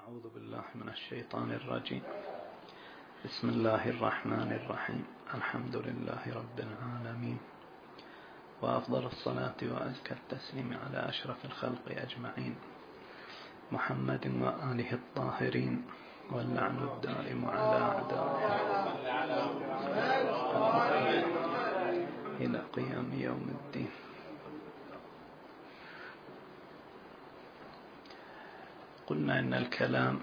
أعوذ بالله من الشيطان الرجيم. بسم الله الرحمن الرحيم. الحمد لله رب العالمين، وأفضل الصلاة وأزكى التسليم على أشرف الخلق أجمعين، محمد وآله الطاهرين، واللعن الدائم على أعدائه إلى قيام يوم الدين. قلنا إن الكلام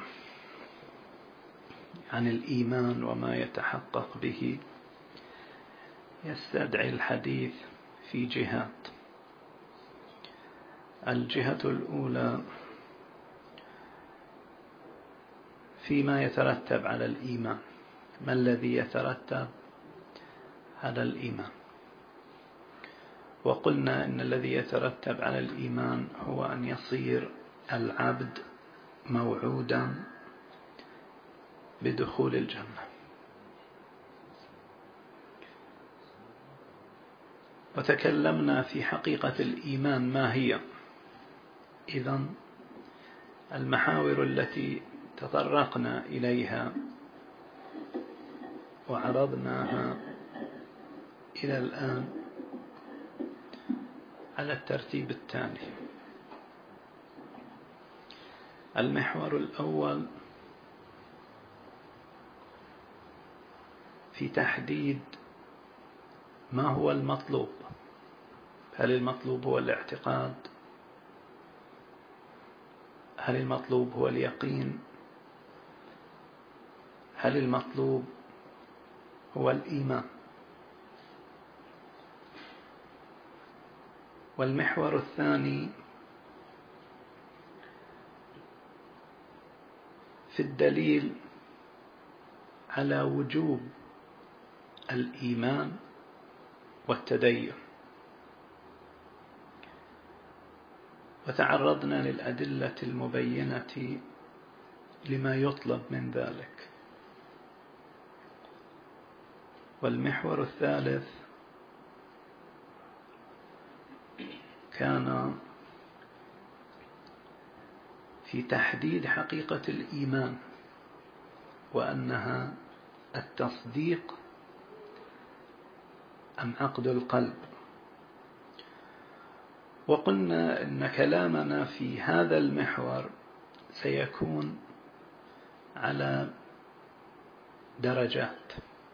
عن الإيمان وما يتحقق به يستدعي الحديث في جهات. الجهة الأولى فيما يترتب على الإيمان، ما الذي يترتب على الإيمان؟ وقلنا إن الذي يترتب على الإيمان هو أن يصير العبد موعودا بدخول الجنة. وتكلمنا في حقيقة الإيمان ما هي. إذن المحاور التي تطرقنا إليها وعرضناها إلى الآن على الترتيب التالي. المحور الأول في تحديد ما هو المطلوب. هل المطلوب هو الاعتقاد؟ هل المطلوب هو اليقين؟ هل المطلوب هو الإيمان؟ والمحور الثاني في الدليل على وجوب الإيمان والتدين. وتعرضنا للأدلة المبينة لما يطلب من ذلك. والمحور الثالث كان في تحديد حقيقة الإيمان، وأنها التصديق أم عقد القلب. وقلنا إن كلامنا في هذا المحور سيكون على درجات.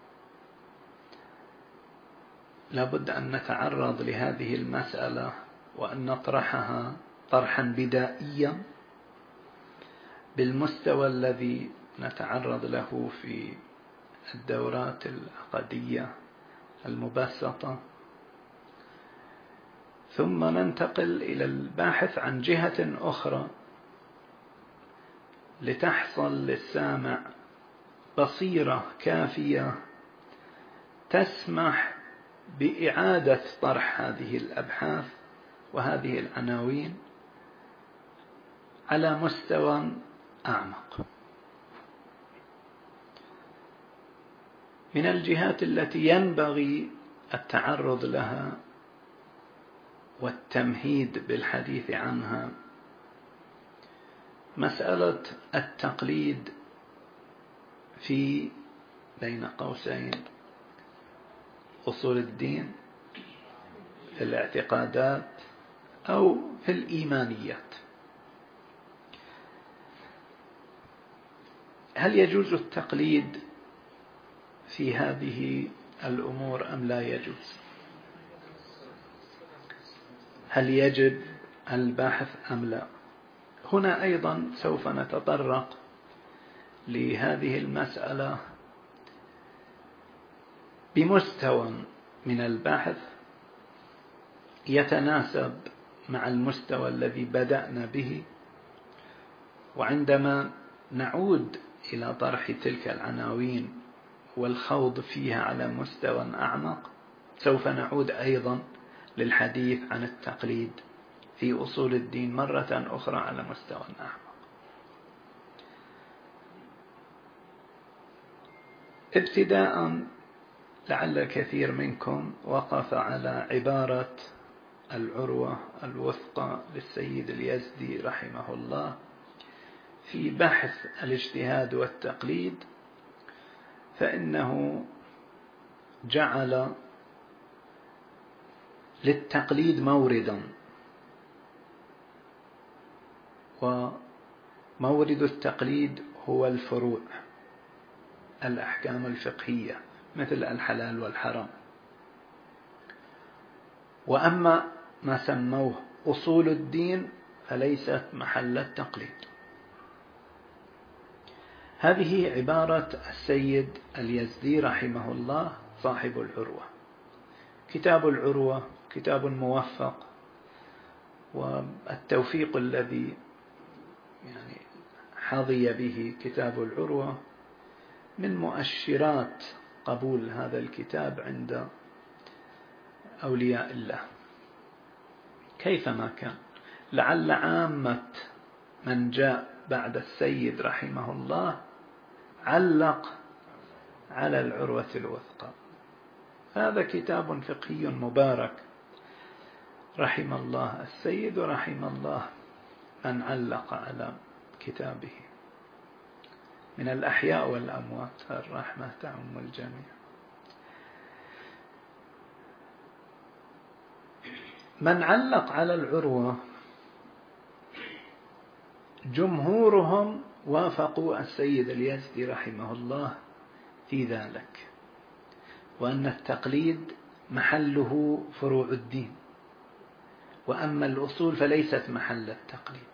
لابد أن نتعرض لهذه المسألة وأن نطرحها طرحا بدائيا بالمستوى الذي نتعرض له في الدورات العقدية المبسطة، ثم ننتقل إلى الباحث عن جهة أخرى لتحصل للسامع بصيرة كافية تسمح بإعادة طرح هذه الأبحاث وهذه العناوين على مستوى أعمق. من الجهات التي ينبغي التعرض لها والتمهيد بالحديث عنها مسألة التقليد في بين قوسين أصول الدين، في الاعتقادات أو في الإيمانيات. هل يجوز التقليد في هذه الأمور أم لا يجوز؟ هل يجب البحث أم لا؟ هنا أيضا سوف نتطرق لهذه المسألة بمستوى من البحث يتناسب مع المستوى الذي بدأنا به. وعندما نعود إلى طرح تلك العناوين والخوض فيها على مستوى أعمق سوف نعود أيضا للحديث عن التقليد في أصول الدين مرة أخرى على مستوى أعمق. ابتداء لعل الكثير منكم وقف على عبارة العروة الوثقى للسيد اليزدي رحمه الله في بحث الاجتهاد والتقليد فإنه جعل للتقليد موردا، ومورد التقليد هو الفروع، الأحكام الفقهية مثل الحلال والحرام. وأما ما سموه أصول الدين فليست محل التقليد. هذه عبارة السيد اليزدي رحمه الله صاحب العروة. كتاب العروة كتاب موفق، والتوفيق الذي حظي به كتاب العروة من مؤشرات قبول هذا الكتاب عند أولياء الله. كيفما كان، لعل عامة من جاء بعد السيد رحمه الله علق على العروة الوثقى. هذا كتاب فقهي مبارك، رحم الله السيد ورحم الله من علق على كتابه من الأحياء والأموات، الرحمة تعم الجميع. من علق على العروة جمهورهم وافقوا السيد اليزدي رحمه الله في ذلك، وأن التقليد محله فروع الدين، وأما الأصول فليست محل التقليد.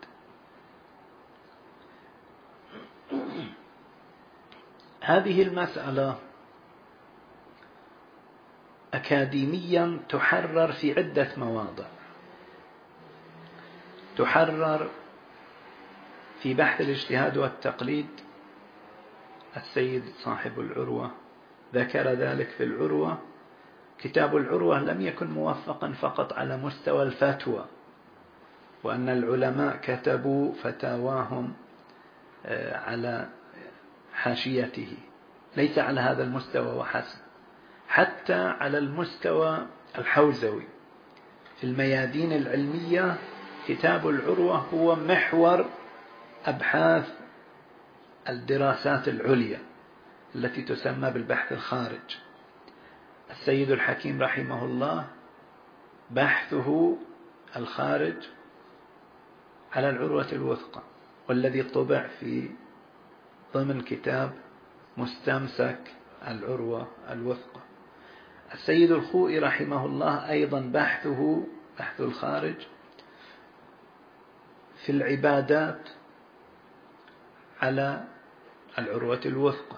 هذه المسألة أكاديميا تحرر في عدة مواضع. تحرر في بحث الاجتهاد والتقليد، السيد صاحب العروة ذكر ذلك في العروة. كتاب العروة لم يكن موفقا فقط على مستوى الفتوى، وأن العلماء كتبوا فتاواهم على حاشيته، ليس على هذا المستوى وحسب، حتى على المستوى الحوزوي في الميادين العلمية. كتاب العروة هو محور أبحاث الدراسات العليا التي تسمى بالبحث الخارج. السيد الحكيم رحمه الله بحثه الخارج على العروة الوثقى، والذي طبع في ضمن كتاب مستمسك العروة الوثقى. السيد الخوئي رحمه الله أيضا بحثه بحث الخارج في العبادات على العروة الوثقى.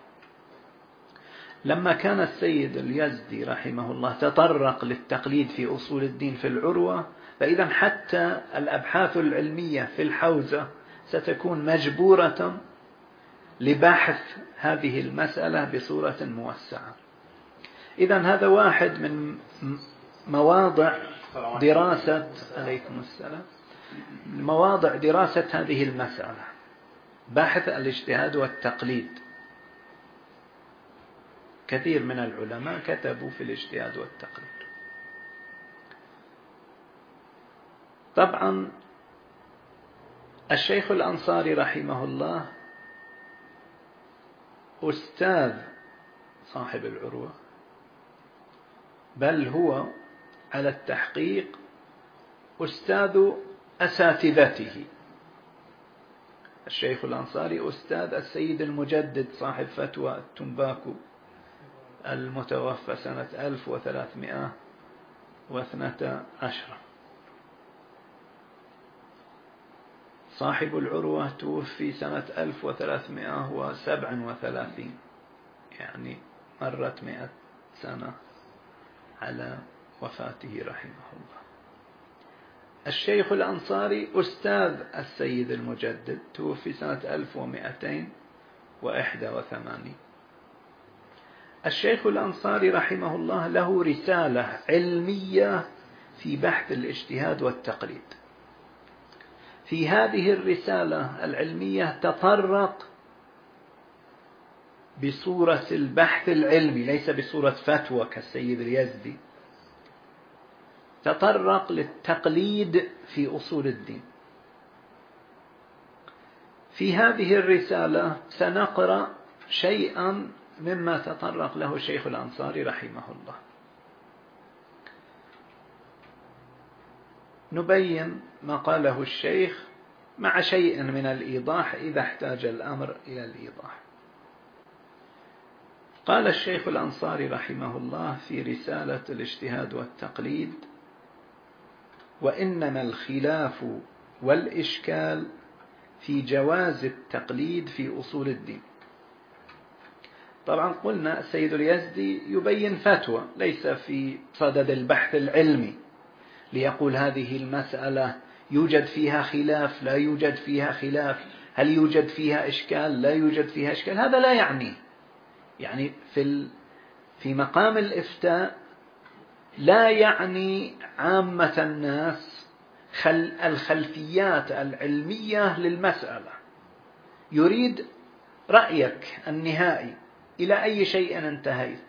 لما كان السيد اليزدي رحمه الله تطرق للتقليد في أصول الدين في العروة، فإذا حتى الأبحاث العلمية في الحوزة ستكون مجبورة لبحث هذه المسألة بصورة موسعة. إذا هذا واحد من مواضع دراسة عليكم السلام، مواضع دراسة هذه المسألة، بحث الاجتهاد والتقليد. كثير من العلماء كتبوا في الاجتهاد والتقليد. طبعا الشيخ الأنصاري رحمه الله أستاذ صاحب العروة، بل هو على التحقيق أستاذ أساتذته. الشيخ الأنصاري أستاذ السيد المجدد صاحب فتوى التنباكو المتوفى سنة 1312. صاحب العروة توفي سنة 1337، يعني مرت 100 سنة على وفاته رحمه الله. الشيخ الأنصاري أستاذ السيد المجدد توفي سنة 1281. الشيخ الأنصاري رحمه الله له رسالة علمية في بحث الاجتهاد والتقليد. في هذه الرسالة العلمية تطرق بصورة البحث العلمي، ليس بصورة فتوى كالسيد اليزدي، تطرق للتقليد في أصول الدين. في هذه الرسالة سنقرأ شيئا مما تطرق له شيخ الأنصاري رحمه الله. نبين ما قاله الشيخ مع شيء من الإيضاح إذا احتاج الأمر إلى الإيضاح. قال الشيخ الأنصاري رحمه الله في رسالة الاجتهاد والتقليد: وإنما الخلاف والإشكال في جواز التقليد في أصول الدين. طبعا قلنا السيد اليزدي يبين فتوى ليس في صدد البحث العلمي ليقول هذه المسألة يوجد فيها خلاف، لا يوجد فيها خلاف، هل يوجد فيها إشكال، لا يوجد فيها إشكال. هذا لا يعني في مقام الإفتاء لا يعني عامة الناس الخلفيات العلمية للمسألة، يريد رأيك النهائي إلى أي شيء انتهيت.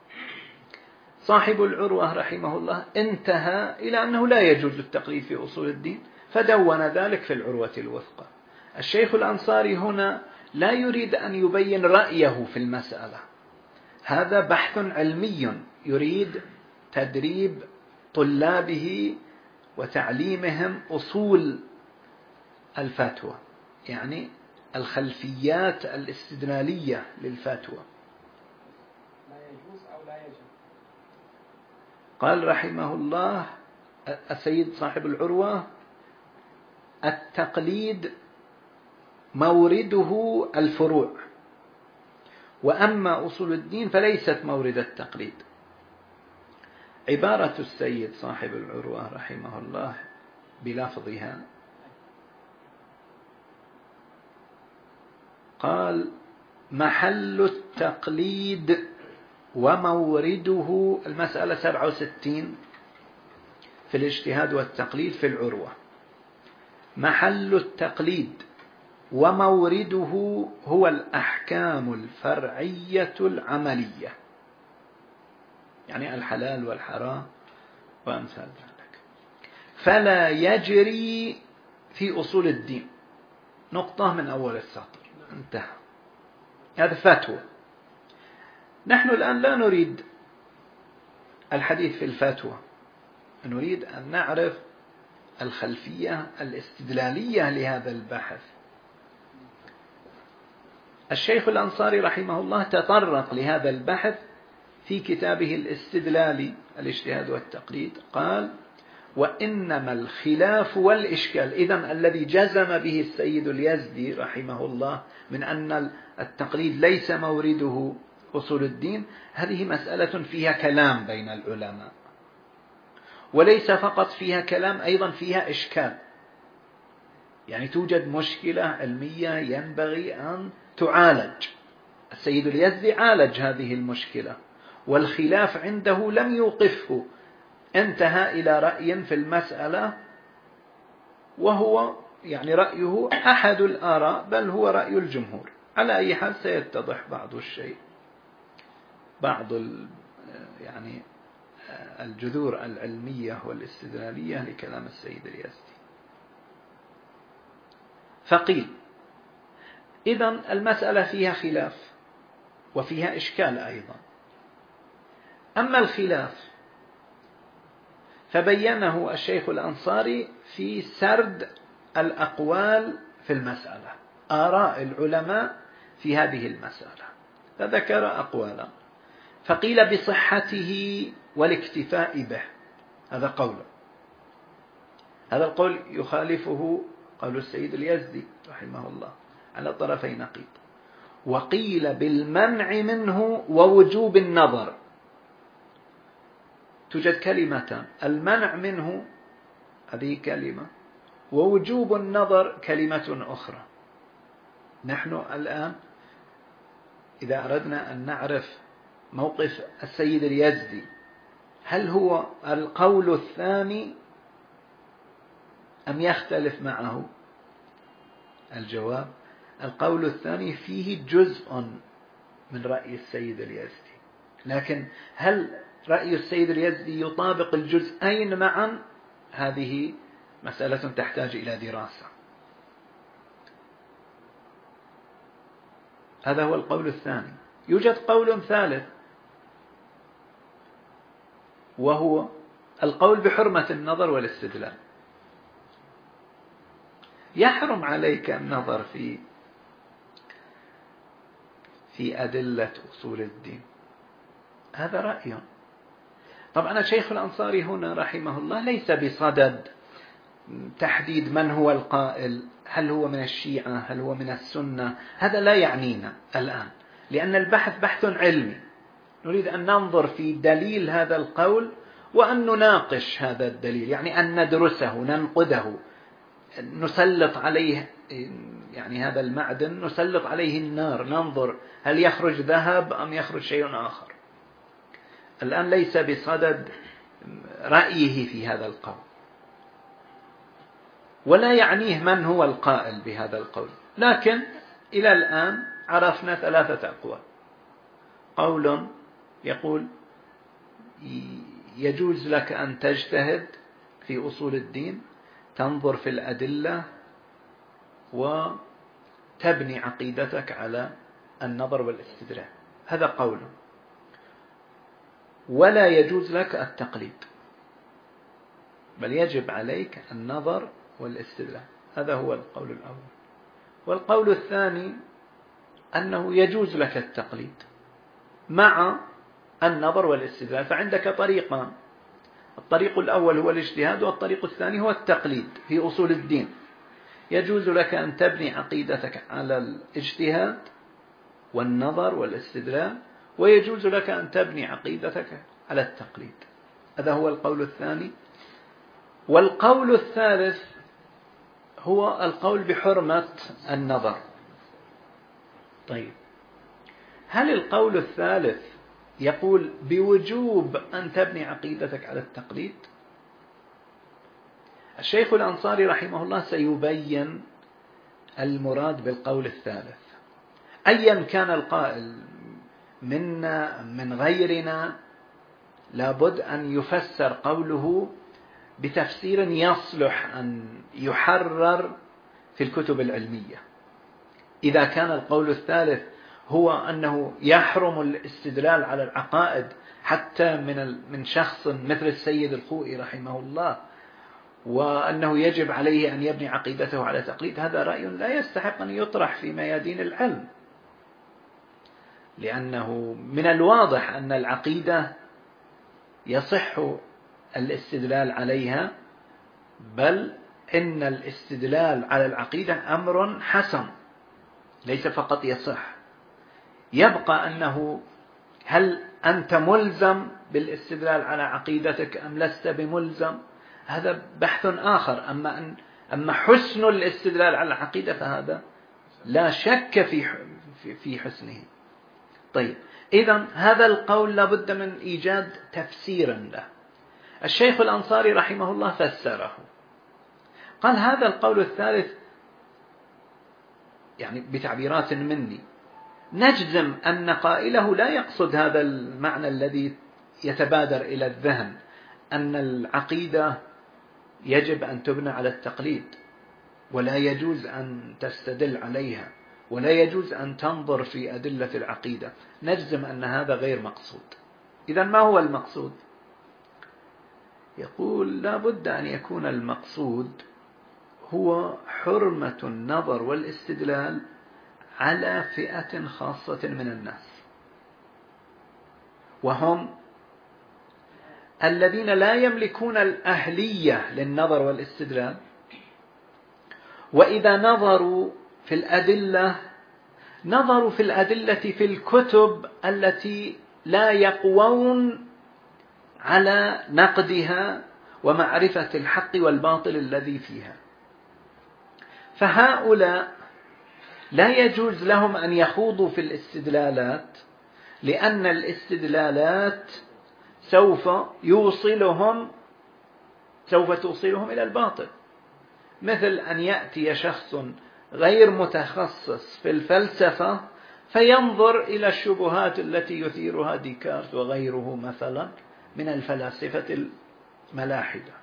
صاحب العروة رحمه الله انتهى إلى أنه لا يجوز التقليد في أصول الدين، فدون ذلك في العروة الوثقى. الشيخ الأنصاري هنا لا يريد أن يبين رأيه في المسألة، هذا بحث علمي يريد تدريب طلابه وتعليمهم أصول الفتوى، يعني الخلفيات الاستدلالية للفتوى. لا يجوز أو لا يجب. قال رحمه الله السيد صاحب العروة: التقليد مورده الفروع، وأما أصول الدين فليست مورد التقليد. عبارة السيد صاحب العروة رحمه الله بلفظها قال: محل التقليد ومورده، المسألة 67 في الاجتهاد والتقليد في العروة. محل التقليد ومورده هو الأحكام الفرعية العملية، يعني الحلال والحرام وأمثال ذلك، فلا يجري في أصول الدين. نقطة من أول السطر، انتهى. هذا فتوى. نحن الآن لا نريد الحديث في الفتوى، نريد أن نعرف الخلفية الاستدلالية لهذا البحث. الشيخ الأنصاري رحمه الله تطرق لهذا البحث في كتابه الاستدلالي الاجتهاد والتقليد. قال: وإنما الخلاف والإشكال. إذن الذي جزم به السيد اليزدي رحمه الله من أن التقليد ليس مورده أصول الدين، هذه مسألة فيها كلام بين العلماء، وليس فقط فيها كلام، أيضا فيها إشكال، يعني توجد مشكلة علمية ينبغي أن تعالج. السيد اليزدي عالج هذه المشكلة، والخلاف عنده لم يوقفه، انتهى إلى رأي في المسألة، وهو يعني رأيه أحد الآراء، بل هو رأي الجمهور. على أي حال سيتضح بعض الشيء، بعض يعني الجذور العلمية والاستدلالية لكلام السيد اليزدي. فقيل: إذن المسألة فيها خلاف وفيها إشكال أيضا. أما الخلاف فبينه الشيخ الأنصاري في سرد الأقوال في المسألة، آراء العلماء في هذه المسألة، فذكر أقوالا. فقيل بصحته والاكتفاء به، هذا قوله. هذا القول يخالفه قول السيد اليزدي رحمه الله على طرفي نقيض. وقيل بالمنع منه ووجوب النظر. توجد كلمتان، المنع منه هذه كلمة، ووجوب النظر كلمة أخرى. نحن الآن إذا أردنا أن نعرف موقف السيد اليزدي، هل هو القول الثاني أم يختلف معه؟ الجواب: القول الثاني فيه جزء من رأي السيد اليزدي، لكن هل رأي السيد اليزدي يطابق الجزئين معا؟ هذه مسألة تحتاج إلى دراسة. هذا هو القول الثاني. يوجد قول ثالث، وهو القول بحرمة النظر والاستدلال. يحرم عليك النظر في أدلة أصول الدين، هذا رأي. طبعا الشيخ الأنصاري هنا رحمه الله ليس بصدد تحديد من هو القائل، هل هو من الشيعة، هل هو من السنة، هذا لا يعنينا الآن، لأن البحث بحث علمي. نريد أن ننظر في دليل هذا القول وأن نناقش هذا الدليل، يعني أن ندرسه، ننقده، نسلط عليه، يعني هذا المعدن نسلط عليه النار، ننظر هل يخرج ذهب أم يخرج شيء آخر. الآن ليس بصدد رأيه في هذا القول، ولا يعنيه من هو القائل بهذا القول. لكن إلى الآن عرفنا 3 أقوال. قول يقول يجوز لك أن تجتهد في أصول الدين، تنظر في الأدلة وتبني عقيدتك على النظر والاستدلال، هذا قول. ولا يجوز لك التقليد، بل يجب عليك النظر والاستدلال، هذا هو القول الأول. والقول الثاني أنه يجوز لك التقليد مع النظر والاستدلال. فعندك طريقان، الطريق الأول هو الاجتهاد، والطريق الثاني هو التقليد في أصول الدين. يجوز لك أن تبني عقيدتك على الاجتهاد والنظر والاستدلال، ويجوز لك أن تبني عقيدتك على التقليد، هذا هو القول الثاني. والقول الثالث هو القول بحرمة النظر. طيب، هل القول الثالث يقول بوجوب أن تبني عقيدتك على التقليد؟ الشيخ الأنصاري رحمه الله سيبين المراد بالقول الثالث. أيا كان القائل منا من غيرنا، لابد أن يفسر قوله بتفسير يصلح أن يحرر في الكتب العلمية. إذا كان القول الثالث هو أنه يحرم الاستدلال على العقائد حتى من شخص مثل السيد الخوئي رحمه الله، وأنه يجب عليه أن يبني عقيدته على تقليد، هذا رأي لا يستحق أن يطرح في ميادين العلم، لأنه من الواضح أن العقيدة يصح الاستدلال عليها، بل إن الاستدلال على العقيدة أمر حسن ليس فقط يصح. يبقى أنه هل أنت ملزم بالاستدلال على عقيدتك أم لست بملزم، هذا بحث آخر. أما حسن الاستدلال على العقيدة فهذا لا شك في حسنه. طيب، إذن هذا القول لابد من إيجاد تفسير له. الشيخ الأنصاري رحمه الله فسره، قال هذا القول الثالث يعني بتعبيرات مني نجزم أن قائله لا يقصد هذا المعنى الذي يتبادر إلى الذهن، أن العقيدة يجب أن تبنى على التقليد ولا يجوز أن تستدل عليها ولا يجوز أن تنظر في أدلة العقيدة. نجزم أن هذا غير مقصود. إذن ما هو المقصود؟ يقول لا بد أن يكون المقصود هو حرمة النظر والاستدلال على فئة خاصة من الناس، وهم الذين لا يملكون الأهلية للنظر والاستدلال، وإذا نظروا في الأدلة نظروا في الأدلة في الكتب التي لا يقوون على نقدها ومعرفة الحق والباطل الذي فيها. فهؤلاء لا يجوز لهم أن يخوضوا في الاستدلالات، لأن الاستدلالات سوف توصلهم إلى الباطل. مثل أن يأتي شخص غير متخصص في الفلسفة فينظر إلى الشبهات التي يثيرها ديكارت وغيره مثلا من الفلاسفة الملاحدة.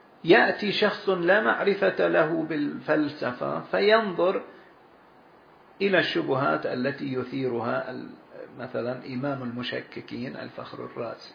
يأتي شخص لا معرفة له بالفلسفة فينظر إلى الشبهات التي يثيرها مثلا إمام المشككين الفخر الرازي.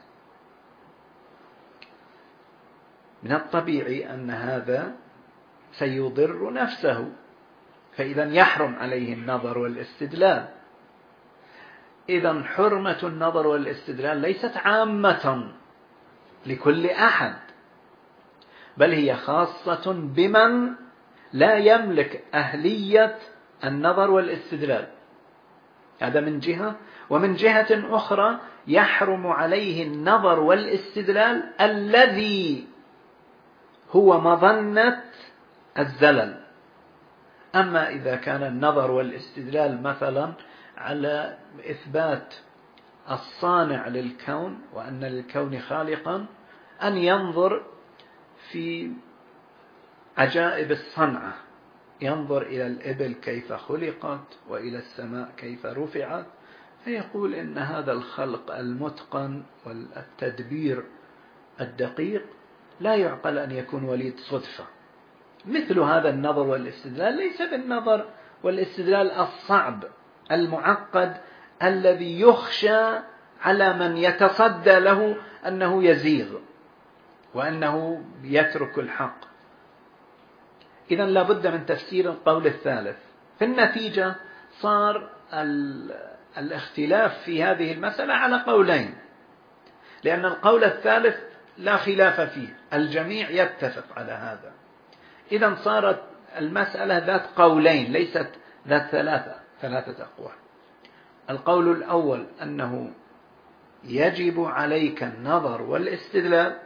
من الطبيعي أن هذا سيضر نفسه، فإذا يحرم عليه النظر والاستدلال. إذا حرمة النظر والاستدلال ليست عامة لكل أحد، بل هي خاصة بمن لا يملك أهلية النظر والاستدلال. هذا من جهة. ومن جهة أخرى يحرم عليه النظر والاستدلال الذي هو مظنة الزلل. أما إذا كان النظر والاستدلال مثلا على إثبات الصانع للكون وأن للكون خالقا، أن ينظر في عجائب الصنعة، ينظر إلى الإبل كيف خلقت وإلى السماء كيف رفعت، فيقول إن هذا الخلق المتقن والتدبير الدقيق لا يعقل أن يكون وليد صدفة. مثل هذا النظر والاستدلال ليس بالنظر والاستدلال الصعب المعقد الذي يخشى على من يتصدى له أنه يزيغ وأنه يترك الحق. إذن لابد من تفسير القول الثالث. في النتيجة صار الاختلاف في هذه المسألة على قولين، لأن القول الثالث لا خلاف فيه، الجميع يتفق على هذا. إذن صارت المسألة ذات قولين ليست ذات ثلاثة أقوال. القول الأول أنه يجب عليك النظر والاستدلال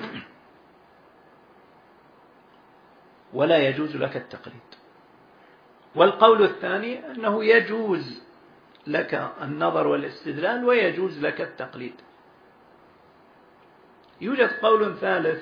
ولا يجوز لك التقليد. والقول الثاني أنه يجوز لك النظر والاستدلال ويجوز لك التقليد. يوجد قول ثالث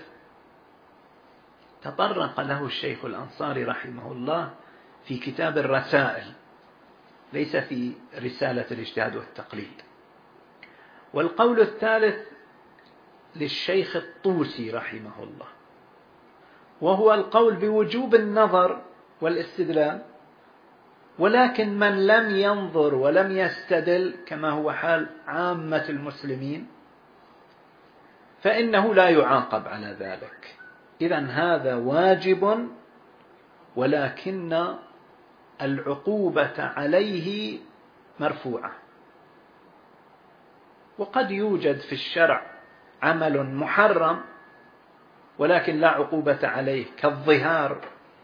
تطرق له الشيخ الأنصاري رحمه الله في كتاب الرسائل، ليس في رسالة الاجتهاد والتقليد. والقول الثالث للشيخ الطوسي رحمه الله، وهو القول بوجوب النظر والاستدلال، ولكن من لم ينظر ولم يستدل كما هو حال عامة المسلمين فإنه لا يعاقب على ذلك. إذن هذا واجب، ولكن العقوبة عليه مرفوعة. وقد يوجد في الشرع عمل محرم ولكن لا عقوبة عليه كالظهار،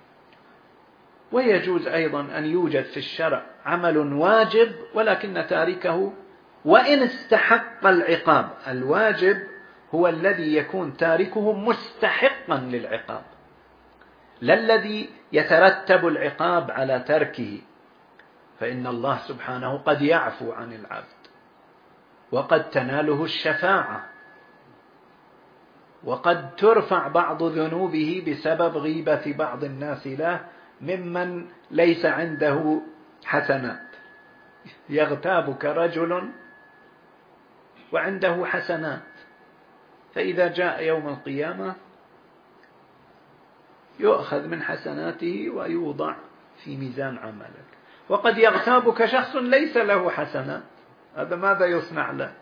ويجوز أيضا أن يوجد في الشرع عمل واجب ولكن تاركه وإن استحق العقاب. الواجب هو الذي يكون تاركه مستحقا للعقاب، لا الذي يترتب العقاب على تركه، فإن الله سبحانه قد يعفو عن العبد وقد تناله الشفاعة وقد ترفع بعض ذنوبه بسبب غيبة بعض الناس له ممن ليس عنده حسنات. يغتابك رجل وعنده حسنات، فإذا جاء يوم القيامة يؤخذ من حسناته ويوضع في ميزان عملك. وقد يغتابك شخص ليس له حسنات، هذا ماذا يصنع له؟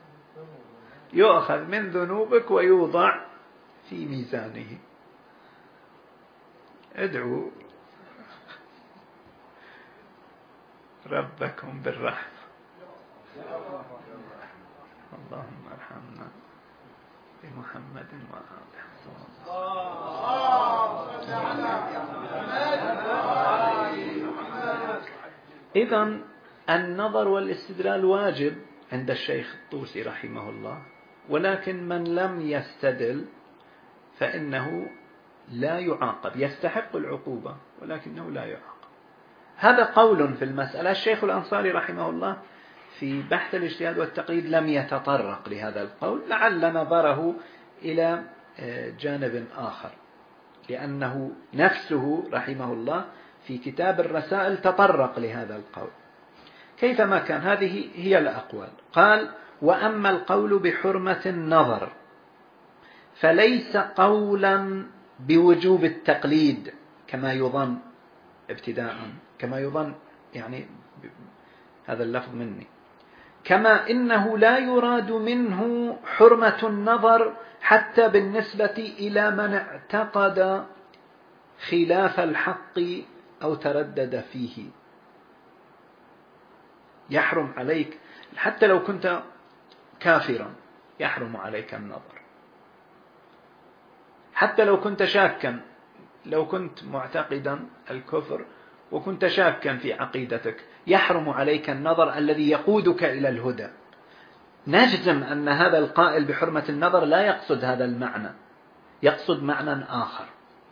يؤخذ من ذنوبك ويوضع في ميزانه. ادعوا ربكم بالرحمة. اللهم ارحمنا بمحمد وآله. إذن النظر والاستدلال واجب عند الشيخ الطوسي رحمه الله، ولكن من لم يستدل فإنه لا يعاقب، يستحق العقوبة ولكنه لا يعاقب. هذا قول في المسألة. الشيخ الأنصاري رحمه الله في بحث الاجتهاد والتقليد لم يتطرق لهذا القول، لعل نظره إلى جانب آخر، لأنه نفسه رحمه الله في كتاب الرسائل تطرق لهذا القول. كيفما كان هذه هي الأقوال. قال: وأما القول بحرمة النظر فليس قولا بوجوب التقليد كما يظن ابتداء، كما يظن يعني هذا اللفظ مني. كما إنه لا يراد منه حرمة النظر حتى بالنسبة إلى من اعتقد خلاف الحق أو تردد فيه. يحرم عليك حتى لو كنت كافرا، يحرم عليك النظر. حتى لو كنت شاكا، لو كنت معتقدا الكفر وكنت شاكا في عقيدتك، يحرم عليك النظر الذي يقودك إلى الهدى. نجزم أن هذا القائل بحرمة النظر لا يقصد هذا المعنى، يقصد معنى آخر.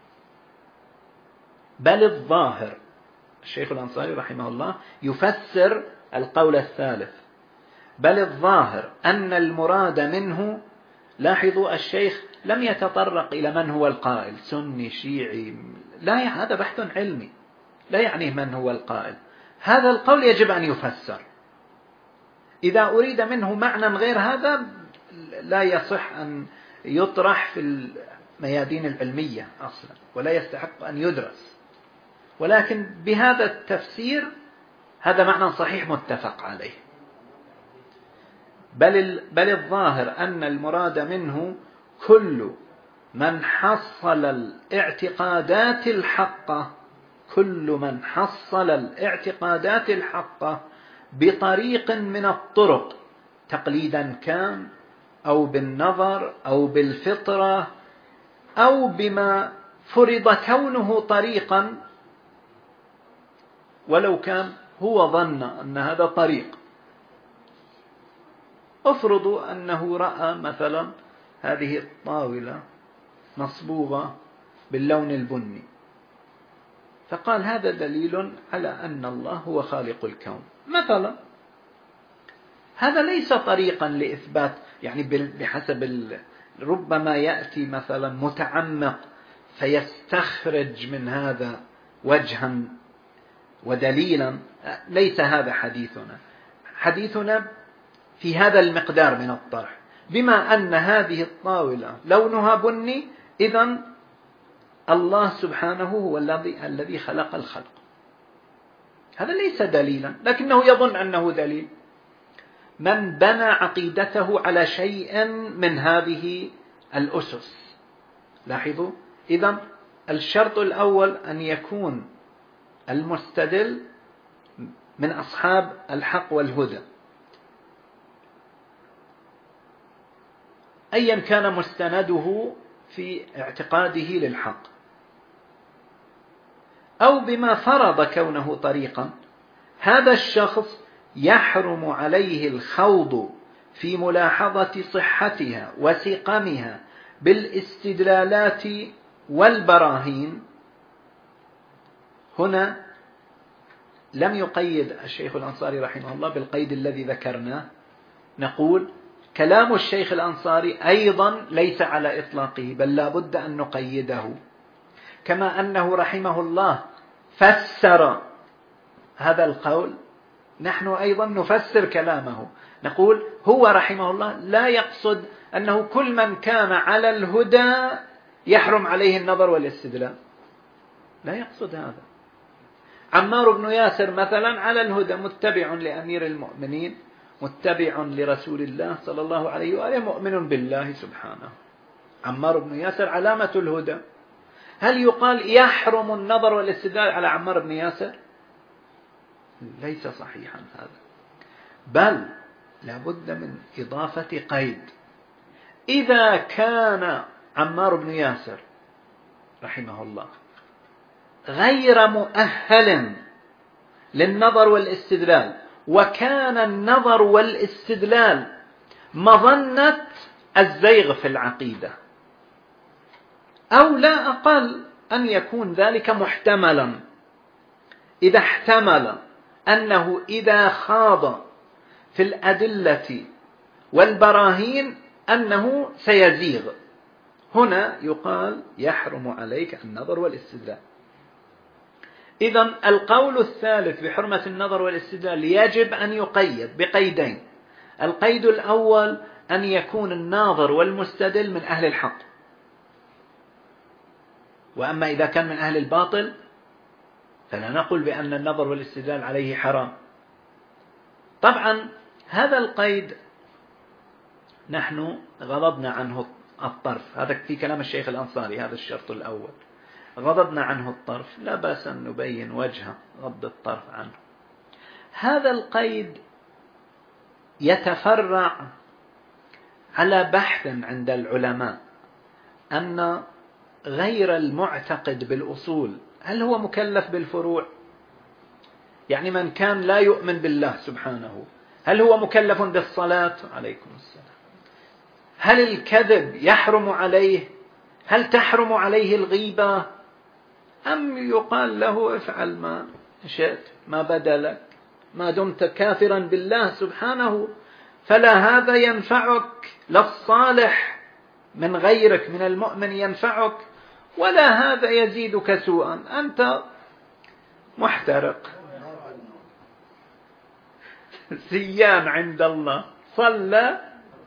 بل الظاهر، الشيخ الأنصاري رحمه الله يفسر القول الثالث، بل الظاهر أن المراد منه، لاحظوا الشيخ لم يتطرق إلى من هو القائل، سني شيعي، لا، هذا بحث علمي، لا يعنيه من هو القائل. هذا القول يجب أن يفسر. إذا أريد منه معنى غير هذا لا يصح أن يطرح في الميادين العلمية أصلا، ولا يستحق أن يدرس. ولكن بهذا التفسير هذا معنى صحيح متفق عليه. بل الظاهر أن المراد منه كل من حصل الاعتقادات الحقة، كل من حصل الاعتقادات الحقة بطريق من الطرق، تقليدا كان أو بالنظر أو بالفطرة أو بما فرض كونه طريقا، ولو كان هو ظن أن هذا طريق. افرضوا أنه رأى مثلا هذه الطاولة مصبوغة باللون البني، فقال هذا دليل على أن الله هو خالق الكون مثلا. هذا ليس طريقا لإثبات، يعني بحسب ربما يأتي مثلا متعمق فيستخرج من هذا وجها ودليلا. ليس هذا حديثنا. حديثنا في هذا المقدار من الطرح. بما أن هذه الطاولة لونها بني، إذن الله سبحانه هو الذي خلق الخلق. هذا ليس دليلا، لكنه يظن أنه دليل. من بنى عقيدته على شيء من هذه الأسس. لاحظوا، إذن الشرط الأول أن يكون المستدل من أصحاب الحق والهدى، أيا كان مستنده في اعتقاده للحق، أو بما فرض كونه طريقا. هذا الشخص يحرم عليه الخوض في ملاحظة صحتها وسقمها بالاستدلالات والبراهين. هنا لم يقيد الشيخ الأنصاري رحمه الله بالقيد الذي ذكرناه. نقول كلام الشيخ الأنصاري أيضا ليس على إطلاقه، بل لا بد أن نقيده. كما أنه رحمه الله فسر هذا القول، نحن أيضا نفسر كلامه. نقول هو رحمه الله لا يقصد أنه كل من كان على الهدى يحرم عليه النظر والاستدلال، لا يقصد هذا. عمار بن ياسر مثلا على الهدى، متبع لأمير المؤمنين، متبع لرسول الله صلى الله عليه وآله، مؤمن بالله سبحانه. عمار بن ياسر علامة الهدى. هل يقال يحرم النظر والاستدلال على عمار بن ياسر؟ ليس صحيحا هذا، بل لابد من إضافة قيد. إذا كان عمار بن ياسر رحمه الله غير مؤهل للنظر والاستدلال، وكان النظر والاستدلال مظنة الزيغ في العقيدة، أو لا أقل أن يكون ذلك محتملا، إذا احتمل أنه إذا خاض في الأدلة والبراهين أنه سيزيغ، هنا يقال يحرم عليك النظر والاستدلال. إذن القول الثالث بحرمة النظر والاستدلال يجب أن يقيد بقيدين. القيد الأول أن يكون الناظر والمستدل من أهل الحق، وأما إذا كان من أهل الباطل فلا نقول بأن النظر والاستدلال عليه حرام. طبعا هذا القيد نحن غضبنا عنه الطرف، هذا في كلام الشيخ الأنصاري، هذا الشرط الأول، غضبنا عنه الطرف، لا بأس أن نبين وجه غض الطرف عنه. هذا القيد يتفرع على بحث عند العلماء أن غير المعتقد بالأصول هل هو مكلف بالفروع؟ يعني من كان لا يؤمن بالله سبحانه هل هو مكلف بالصلاة؟ عليكم السلام. هل الكذب يحرم عليه؟ هل تحرم عليه الغيبة؟ أم يقال له افعل ما شئت ما بدا لك ما دمت كافرا بالله سبحانه، فلا هذا ينفعك، لا الصالح من غيرك من المؤمن ينفعك، ولا هذا يزيدك سوءا، أنت محترق سيان عند الله صلى.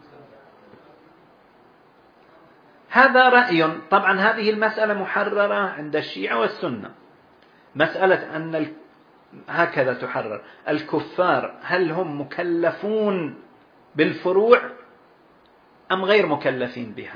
هذا رأي. طبعا هذه المسألة محررة عند الشيعة والسنة، مسألة أن هكذا تحرر الكفار هل هم مكلفون بالفروع أم غير مكلفين بها.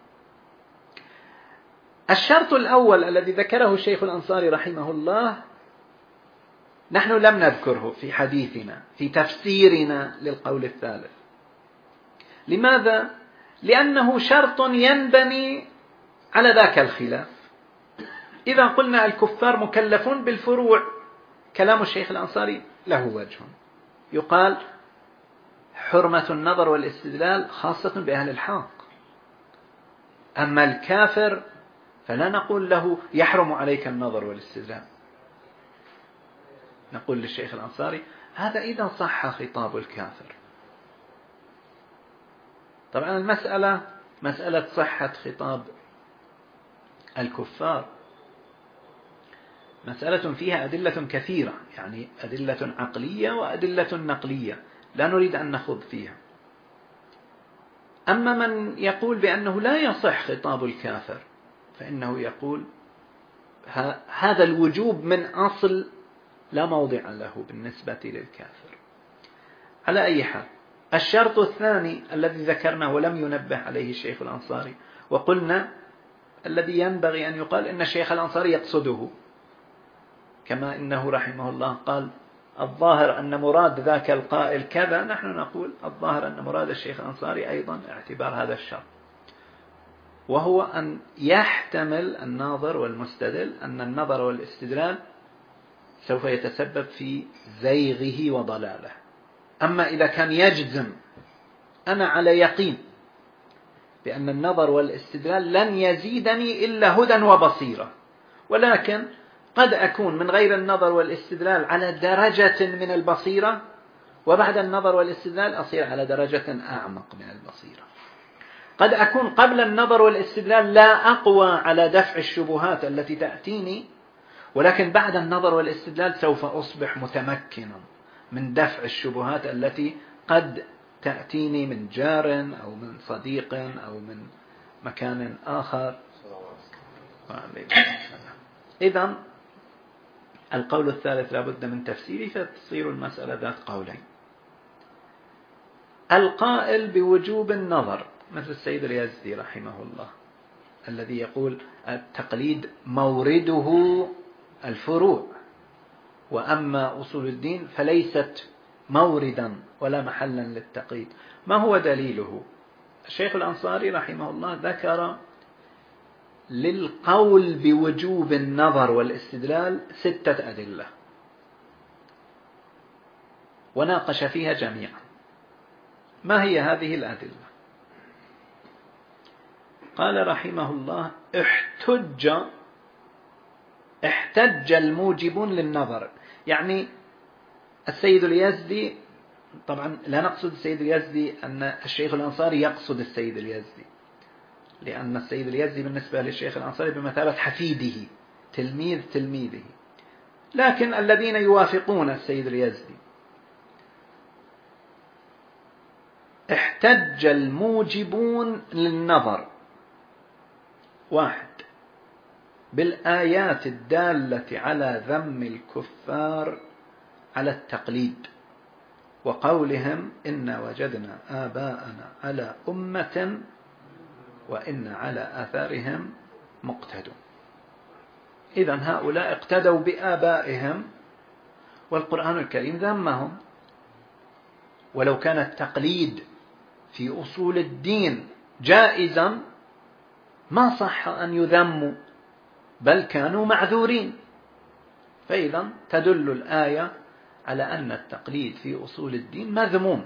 الشرط الأول الذي ذكره الشيخ الأنصاري رحمه الله نحن لم نذكره في حديثنا في تفسيرنا للقول الثالث. لماذا؟ لأنه شرط ينبني على ذاك الخلاف. إذا قلنا الكفار مكلفون بالفروع، كلام الشيخ الأنصاري له وجه، يقال حرمة النظر والاستدلال خاصة بأهل الحق، أما الكافر فلا نقول له يحرم عليك النظر والاستدلال. نقول للشيخ الأنصاري هذا إذا صح خطاب الكافر. طبعا المسألة مسألة صحة خطاب الكفار مسألة فيها أدلة كثيرة، يعني أدلة عقلية وأدلة نقلية لا نريد أن نخوض فيها. أما من يقول بأنه لا يصح خطاب الكافر فإنه يقول هذا الوجوب من أصل لا موضع له بالنسبة للكافر. على أي حال، الشرط الثاني الذي ذكرناه ولم ينبه عليه الشيخ الأنصاري، وقلنا الذي ينبغي أن يقال إن الشيخ الأنصاري يقصده، كما إنه رحمه الله قال الظاهر أن مراد ذاك القائل كذا، نحن نقول الظاهر أن مراد الشيخ الأنصاري أيضا اعتبار هذا الشرط، وهو أن يحتمل الناظر والمستدل أن النظر والاستدلال سوف يتسبب في زيغه وضلاله. أما إذا كان يجزم أنا على يقين بأن النظر والاستدلال لن يزيدني إلا هدى وبصيرة، ولكن قد أكون من غير النظر والاستدلال على درجة من البصيرة، وبعد النظر والاستدلال أصير على درجة أعمق من البصيرة. قد أكون قبل النظر والاستدلال لا أقوى على دفع الشبهات التي تأتيني، ولكن بعد النظر والاستدلال سوف أصبح متمكنا من دفع الشبهات التي قد تأتيني من جار أو من صديق أو من مكان آخر. إذن القول الثالث لا بد من تفسيره، فتصير المسألة ذات قولين. القائل بوجوب النظر مثل السيد اليزدي رحمه الله الذي يقول التقليد مورده الفروع، وأما أصول الدين فليست موردا ولا محلا للتقليد. ما هو دليله؟ الشيخ الأنصاري رحمه الله ذكر للقول بوجوب النظر والاستدلال 6 أدلة وناقش فيها جميعا. ما هي هذه الأدلة؟ قال رحمه الله احتج الموجبون للنظر. يعني السيد اليزدي، طبعا لا نقصد السيد اليزدي أن الشيخ الأنصاري يقصد السيد اليزدي، لأن السيد اليزدي بالنسبة للشيخ الأنصاري بمثابة حفيده تلميذ تلميذه، لكن الذين يوافقون السيد اليزدي احتج الموجبون للنظر: 1، بالآيات الدالة على ذم الكفار على التقليد، وقولهم إن وجدنا آباءنا على أمة وإن على آثارهم مقتدون. إذن هؤلاء اقتدوا بآبائهم والقرآن الكريم ذمهم. ولو كان التقليد في أصول الدين جائزا ما صح أن يذموا، بل كانوا معذورين. فإذا تدل الآية على أن التقليد في أصول الدين مذموم.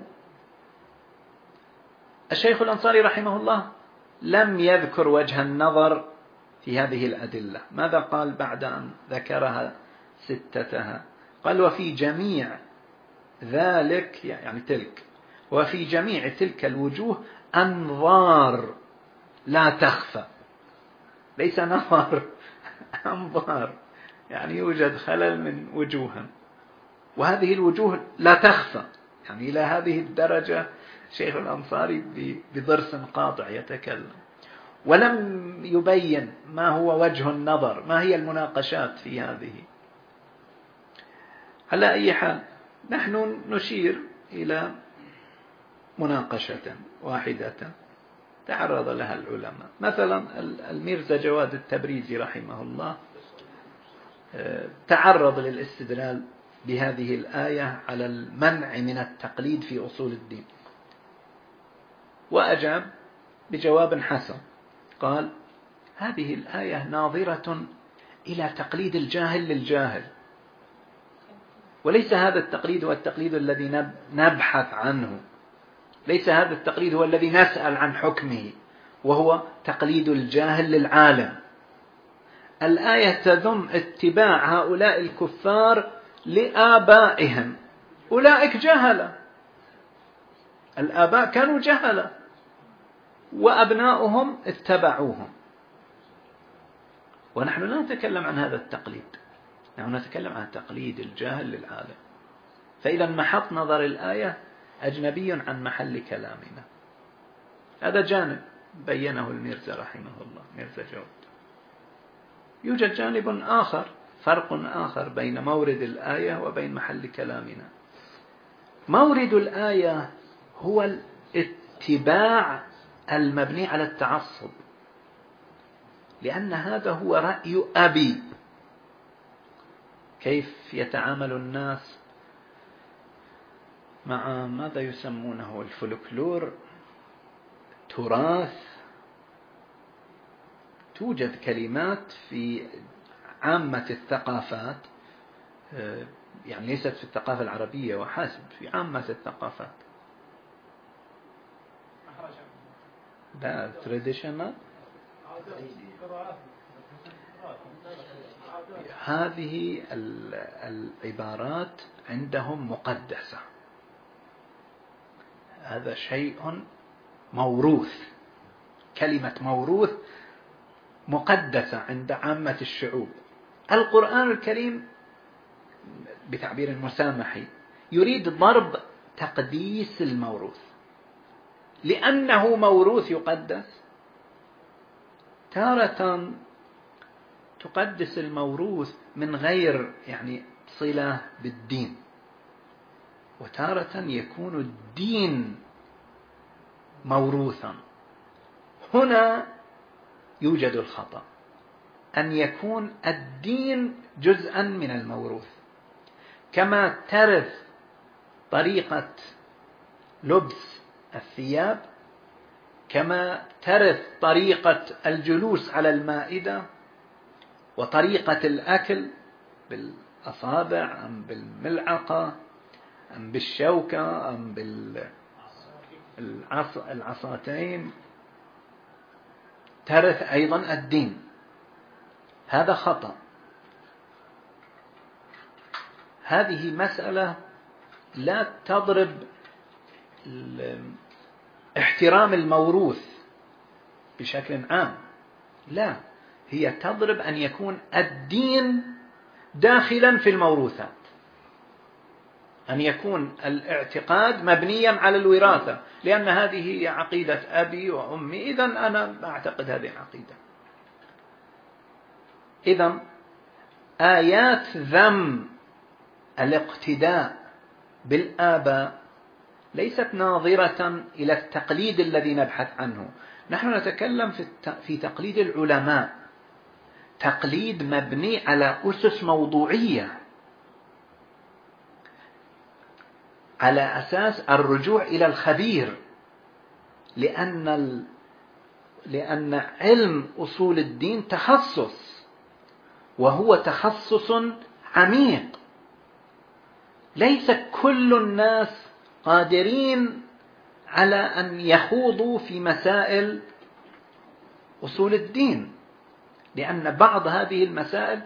الشيخ الأنصاري رحمه الله لم يذكر وجه النظر في هذه الأدلة. ماذا قال بعد أن ذكرها ستتها؟ قال: وفي جميع ذلك، يعني تلك، وفي جميع تلك الوجوه أنظار لا تخفى. ليس نظر، أنظار، يعني يوجد خلل من وجوههم، وهذه الوجوه لا تخفى. يعني إلى هذه الدرجة شيخ الأنصاري بضرس قاطع يتكلم، ولم يبين ما هو وجه النظر، ما هي المناقشات في هذه. على أي حال نحن نشير إلى مناقشة واحدة تعرض لها العلماء. مثلا الميرزا جواد التبريزي رحمه الله تعرض للاستدلال بهذه الآية على المنع من التقليد في أصول الدين، وأجاب بجواب حسن. قال: هذه الآية ناظرة إلى تقليد الجاهل للجاهل، وليس هذا التقليد هو التقليد الذي نبحث عنه، ليس هذا التقليد هو الذي نسأل عن حكمه، وهو تقليد الجاهل للعالم. الآية تذم اتباع هؤلاء الكفار لآبائهم. أولئك جهلة، الآباء كانوا جهلة وأبناؤهم اتبعوهم. ونحن لا نتكلم عن هذا التقليد، نحن نتكلم عن تقليد الجاهل للعالم. فإذا محط نظر الآية أجنبي عن محل كلامنا. هذا جانب بينه الميرزا رحمه الله، ميرزا جواد. يوجد جانب آخر، فرق آخر بين مورد الآية وبين محل كلامنا. مورد الآية هو الاتباع المبني على التعصب، لأن هذا هو رأي أبي. كيف يتعامل الناس مع ماذا يسمونه الفولكلور، تراث. توجد كلمات في عامة الثقافات، يعني ليست في الثقافة العربية وحسب، في عامة الثقافات. لا traditional، هذه العبارات عندهم مقدسة. هذا شيء موروث، كلمة موروث مقدسة عند عامة الشعوب. القرآن الكريم بتعبير مسامحي يريد ضرب تقديس الموروث، لأنه موروث يقدس. تارة تقدس الموروث من غير يعني صلة بالدين، وتارة يكون الدين موروثا. هنا يوجد الخطأ، أن يكون الدين جزءا من الموروث، كما ترث طريقة لبس الثياب، كما ترث طريقة الجلوس على المائدة، وطريقة الأكل بالأصابع أم بالملعقة أم بالشوكة أم بالعصاتين، ترث أيضا الدين. هذا خطأ. هذه مسألة لا تضرب احترام الموروث بشكل عام، لا، هي تضرب أن يكون الدين داخلا في الموروثات، أن يكون الاعتقاد مبنيا على الوراثة، لأن هذه هي عقيدة أبي وأمي، إذن أنا أعتقد هذه العقيدة. إذن آيات ذم الاقتداء بالآباء ليست ناظرة إلى التقليد الذي نبحث عنه. نحن نتكلم في تقليد العلماء، تقليد مبني على أسس موضوعية، على أساس الرجوع إلى الخبير، لأن علم أصول الدين تخصص، وهو تخصص عميق. ليس كل الناس قادرين على أن يخوضوا في مسائل أصول الدين، لأن بعض هذه المسائل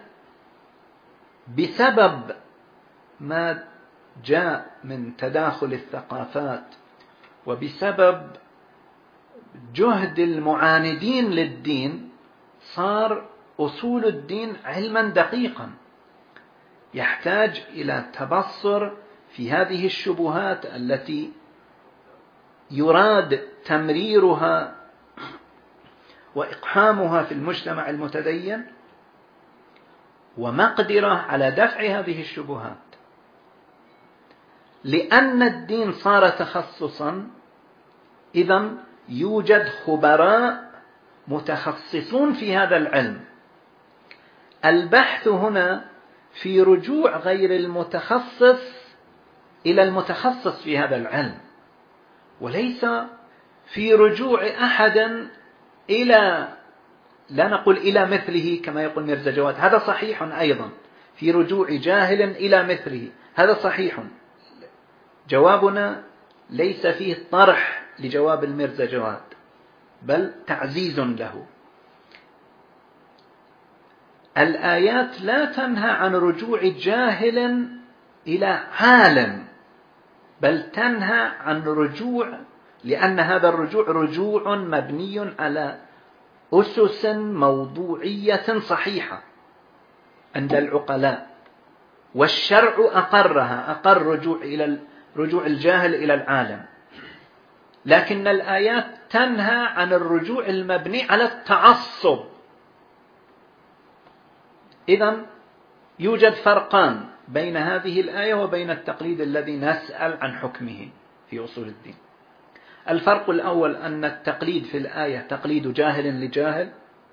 بسبب ما جاء من تداخل الثقافات وبسبب جهد المعاندين للدين صار أصول الدين علما دقيقا، يحتاج إلى تبصر في هذه الشبهات التي يراد تمريرها وإقحامها في المجتمع المتدين، ومقدرة على دفع هذه الشبهات. لأن الدين صار تخصصا، إذن يوجد خبراء متخصصون في هذا العلم. البحث هنا في رجوع غير المتخصص إلى المتخصص في هذا العلم، وليس في رجوع أحد إلى، لا نقول إلى مثله كما يقول ميرزا جواد، هذا صحيح أيضا، في رجوع جاهل إلى مثله، هذا صحيح. جوابنا ليس فيه طرح لجواب الميرزا جواد، بل تعزيز له. الآيات لا تنهى عن رجوع جاهل إلى عالم، بل تنهى عن رجوع، لأن هذا الرجوع رجوع مبني على أسس موضوعية صحيحة عند العقلاء، والشرع أقرها، أقر رجوع الجاهل إلى العالم. لكن الآيات تنهى عن الرجوع المبني على التعصب. إذن يوجد فرقان بين هذه الآية وبين التقليد الذي نسأل عن حكمه في أصول الدين. الفرق الأول أن التقليد في الآية تقليد جاهل لجاهل،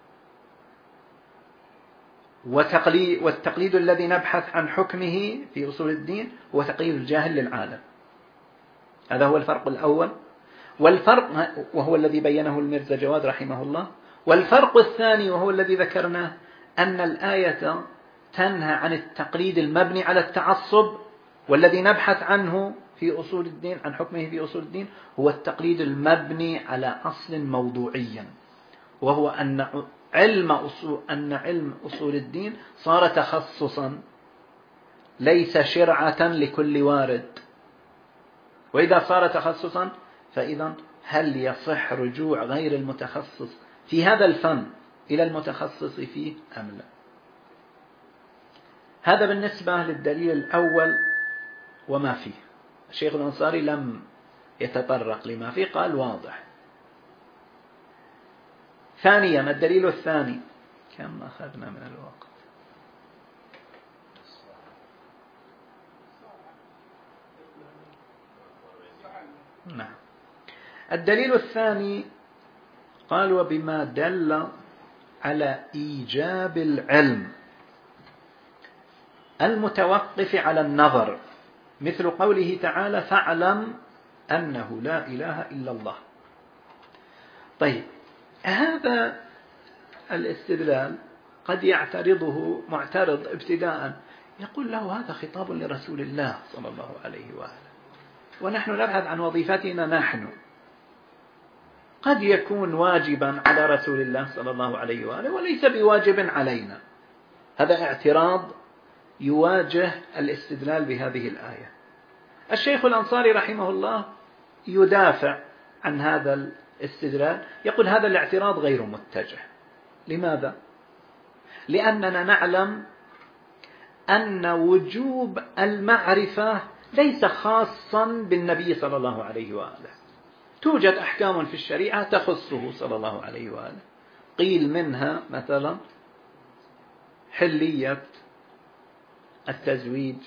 والتقليد الذي نبحث عن حكمه في أصول الدين هو تقليد الجاهل للعالم. هذا هو الفرق الأول، والفرق وهو الذي بينه الميرزا جواد رحمه الله. والفرق الثاني وهو الذي ذكرناه، أن الآية تنهى عن التقليد المبني على التعصب، والذي نبحث عنه في أصول الدين، عن حكمه في أصول الدين، هو التقليد المبني على أصل موضوعي، وهو أن علم أصول الدين صار تخصصا ليس شرعة لكل وارد. وإذا صار تخصصا فإذا هل يصح رجوع غير المتخصص في هذا الفن إلى المتخصص فيه أم لا؟ هذا بالنسبة للدليل الأول وما فيه. الشيخ الأنصاري لم يتطرق لما فيه، قال واضح. ثانيا الدليل الثاني، كم أخذنا من الوقت؟ نعم. الدليل الثاني قال وبما دل على إيجاب العلم المتوقف على النظر، مثل قوله تعالى فاعلم أنه لا إله إلا الله. طيب، هذا الاستدلال قد يعترضه معترض ابتداء، يقول له هذا خطاب لرسول الله صلى الله عليه وآله، ونحن نبحث عن وظيفتنا نحن، قد يكون واجبا على رسول الله صلى الله عليه وآله وليس بواجب علينا. هذا اعتراض يواجه الاستدلال بهذه الآية. الشيخ الأنصاري رحمه الله يدافع عن هذا الاستدلال، يقول هذا الاعتراض غير متجه. لماذا؟ لأننا نعلم أن وجوب المعرفة ليس خاصا بالنبي صلى الله عليه وآله، توجد أحكام في الشريعة تخصه صلى الله عليه وآله، قيل منها مثلا حلية التزويج،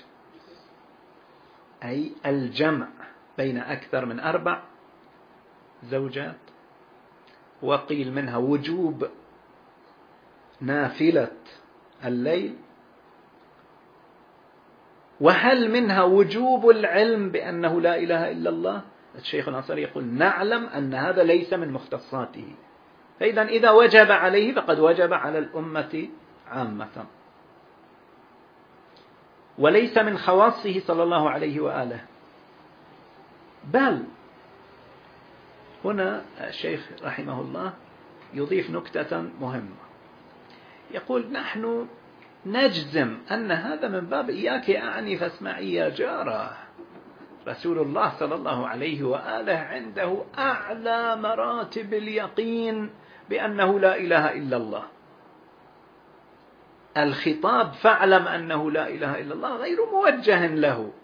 أي الجمع بين أكثر من 4 زوجات، وقيل منها وجوب نافلة الليل، وهل منها وجوب العلم بأنه لا إله إلا الله؟ الشيخ الأنصاري يقول نعلم أن هذا ليس من مختصاته، فإذا إذا وجب عليه فقد وجب على الأمة عامة، وليس من خواصه صلى الله عليه وآله. بل هنا الشيخ رحمه الله يضيف نكتة مهمة، يقول نحن نجزم أن هذا من باب إياك أعني فاسمعي يا جارة. رسول الله صلى الله عليه وآله عنده أعلى مراتب اليقين بأنه لا إله إلا الله. الخطاب فاعلم أنه لا إله إلا الله غير موجه له،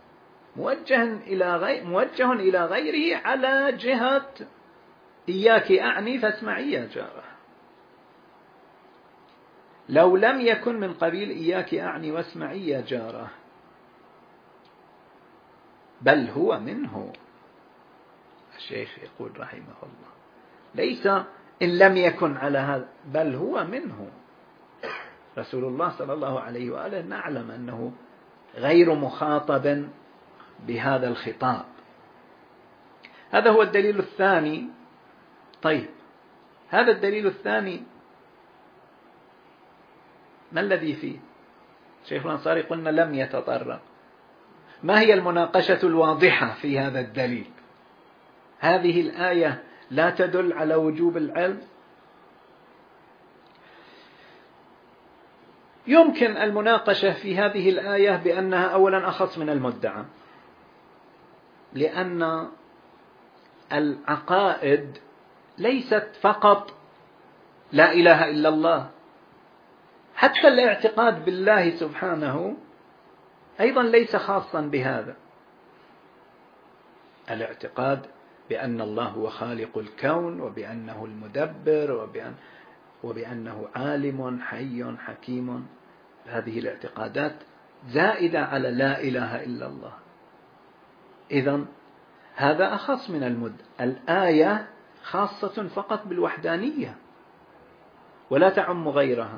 موجه إلى غيره على جهة إياك أعني فاسمعي يا جارة. لو لم يكن من قبيل إياك أعني واسمعي يا جارة، بل هو منه. الشيخ يقول رحمه الله ليس إن لم يكن على هذا، بل هو منه. رسول الله صلى الله عليه وآله نعلم أنه غير مخاطب بهذا الخطاب. هذا هو الدليل الثاني. طيب هذا الدليل الثاني ما الذي فيه؟ الشيخ الأنصاري قلنا لم يتطرق. ما هي المناقشة الواضحة في هذا الدليل؟ هذه الآية لا تدل على وجوب العلم. يمكن المناقشة في هذه الآية بأنها أولا أخص من المدعى، لأن العقائد ليست فقط لا إله إلا الله، حتى الاعتقاد بالله سبحانه أيضا ليس خاصا بهذا. الاعتقاد بأن الله هو خالق الكون، وبأنه المدبر، وبأنه عالم حي حكيم، هذه الاعتقادات زائدة على لا إله إلا الله. إذن هذا أخص من الآية خاصة فقط بالوحدانية ولا تعم غيرها.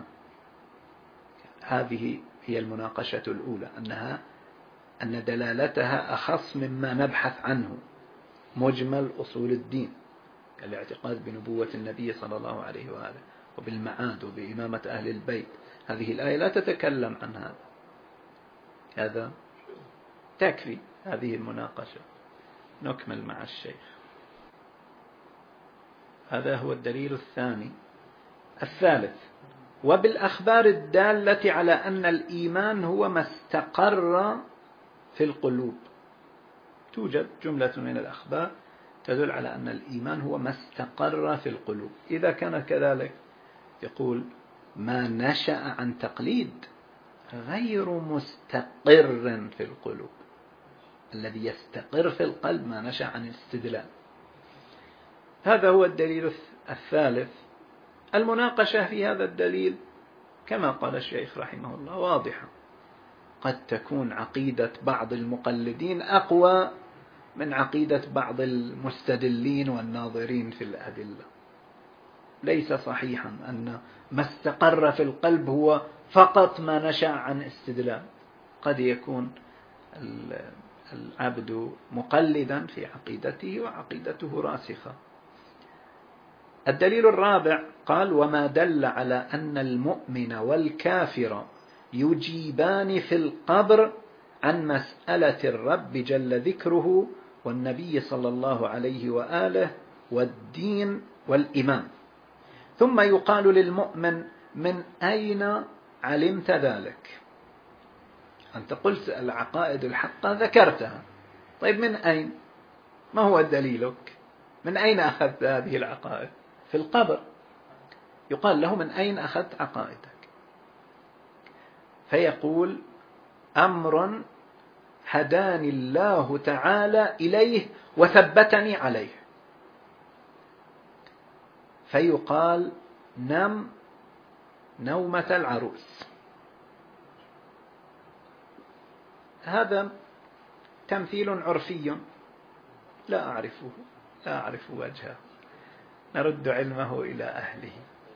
هذه هي المناقشة الأولى، أن دلالتها أخص مما نبحث عنه، مجمل أصول الدين كالاعتقاد بنبوة النبي صلى الله عليه وآله وبالمعاد وبإمامة أهل البيت. هذه الآية لا تتكلم عن هذا. هذا تكفي هذه المناقشة. نكمل مع الشيخ. هذا هو الدليل الثاني. الثالث: وبالأخبار الدالة على أن الإيمان هو ما استقر في القلوب. توجد جملة من الأخبار تدل على أن الإيمان هو ما استقر في القلوب. إذا كان كذلك يقول ما نشأ عن تقليد غير مستقر في القلوب. الذي يستقر في القلب ما نشأ عن الاستدلال. هذا هو الدليل الثالث. المناقشة في هذا الدليل كما قال الشيخ رحمه الله واضحة. قد تكون عقيدة بعض المقلدين أقوى من عقيدة بعض المستدلين والناظرين في الأدلة. ليس صحيحا أن ما استقر في القلب هو فقط ما نشأ عن استدلال. قد يكون العبد مقلدا في عقيدته وعقيدته راسخة. الدليل الرابع قال: وما دل على أن المؤمن والكافر يجيبان في القبر عن مسألة الرب جل ذكره والنبي صلى الله عليه وآله والدين والإمام. ثم يقال للمؤمن: من أين علمت ذلك؟ أنت قلت العقائد الحقة ذكرتها، طيب من أين؟ ما هو دليلك؟ من أين أخذت هذه العقائد؟ في القبر يقال له: من أين أخذت عقائدك؟ فيقول: أمر هداني الله تعالى إليه وثبتني عليه. فيقال: نم نومة العروس. هذا تمثيل عرفي لا أعرفه، لا أعرف وجهه، نرد علمه إلى أهله.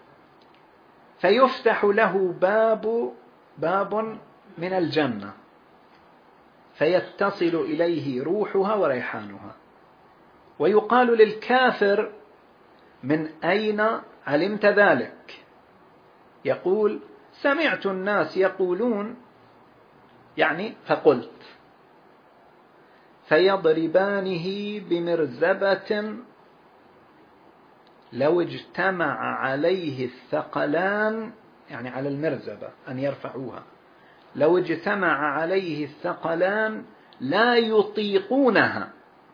فيفتح له باب من الجنة فيتصل إليه روحها وريحانها، ويقال للكافر: من أين علمت ذلك؟ يقول: سمعت الناس يقولون، يعني فقلت. فيضربانه بمرزبة لو اجتمع عليه الثقلان، يعني على المرزبة أن يرفعوها، لو اجتمع عليه الثقلان لا يطيقونها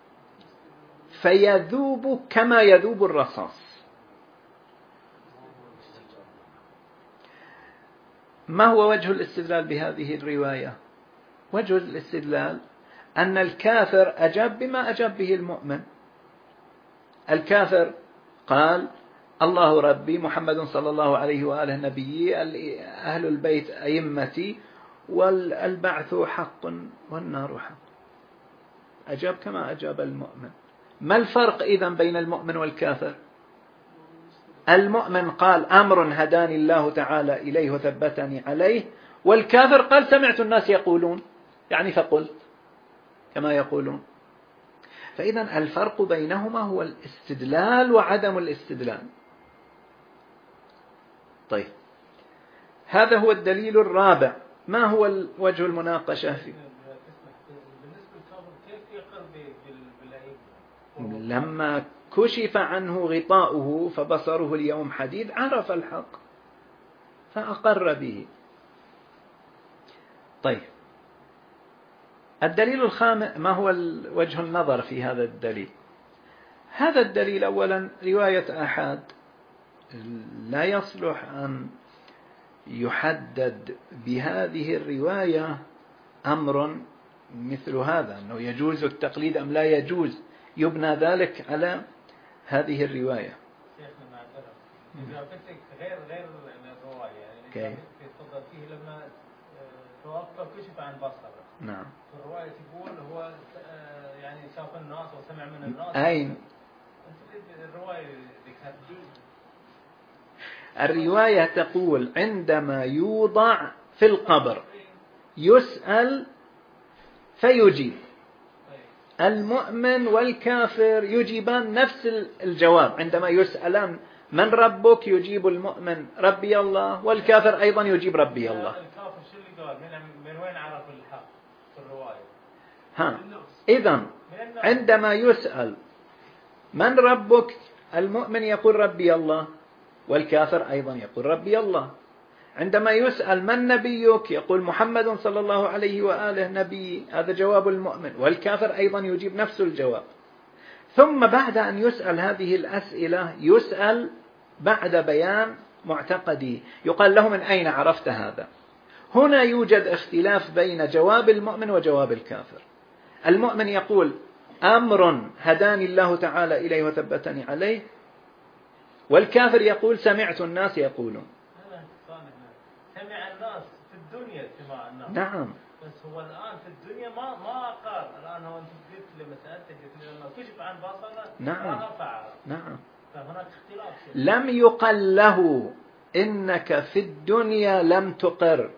فيذوب كما يذوب الرصاص. ما هو وجه الاستدلال بهذه الرواية؟ وجه الاستدلال أن الكافر أجاب بما أجاب به المؤمن. الكافر قال: الله ربي، محمد صلى الله عليه وآله نبيي، أهل البيت أئمتي، والبعث حق والنار حق. أجاب كما أجاب المؤمن. ما الفرق إذن بين المؤمن والكافر؟ المؤمن قال: أمر هداني الله تعالى إليه وثبتني عليه، والكافر قال: سمعت الناس يقولون، يعني فقلت كما يقولون. فإذن الفرق بينهما هو الاستدلال وعدم الاستدلال. طيب، هذا هو الدليل الرابع. ما هو وجه المناقشة فيه؟ لما كشف عنه غطاؤه فبصره اليوم حديد عرف الحق فأقر به. طيب، الدليل الخامس. ما هو وجه النظر في هذا الدليل؟ هذا الدليل أولا رواية آحاد، لا يصلح أن يحدد بهذه الرواية أمر مثل هذا، أنه يجوز التقليد أم لا يجوز، يبنى ذلك على هذه الرواية. غير الرواية، يعني يتفضل فيه لما توقف كشف عن بصره. نعم. في الرواية تقول هو يعني شاف الناس وسمع من الناس. أين الرواية الرواية تقول: عندما يوضع في القبر يسأل فيجيب. المؤمن والكافر يجيبان نفس الجواب. عندما يسألان من ربك يجيب المؤمن: ربي الله، والكافر أيضا يجيب: ربي الله. الكافر شو اللي قال؟ من وين عرف الحق في الرواية؟ إذن عندما يسأل من ربك، المؤمن يقول: ربي الله، والكافر أيضا يقول: ربي الله. عندما يسأل من نبيك، يقول: محمد صلى الله عليه وآله نبي، هذا جواب المؤمن، والكافر أيضا يجيب نفس الجواب. ثم بعد أن يسأل هذه الأسئلة يسأل بعد بيان معتقده، يقال له: من أين عرفت هذا؟ هنا يوجد اختلاف بين جواب المؤمن وجواب الكافر. المؤمن يقول: أمر هداني الله تعالى إليه وثبتني عليه، والكافر يقول: سمعت الناس يقولون. سمع الناس في الدنيا سماع الناس. نعم. بس هو الآن في الدنيا ما قال. الآن هو أنت قلت لما سألتك قلت لما كشف عن بصره نعم. ما فعل. نعم. فهناك اختلاف. لم يقل له إنك في الدنيا لم تقر،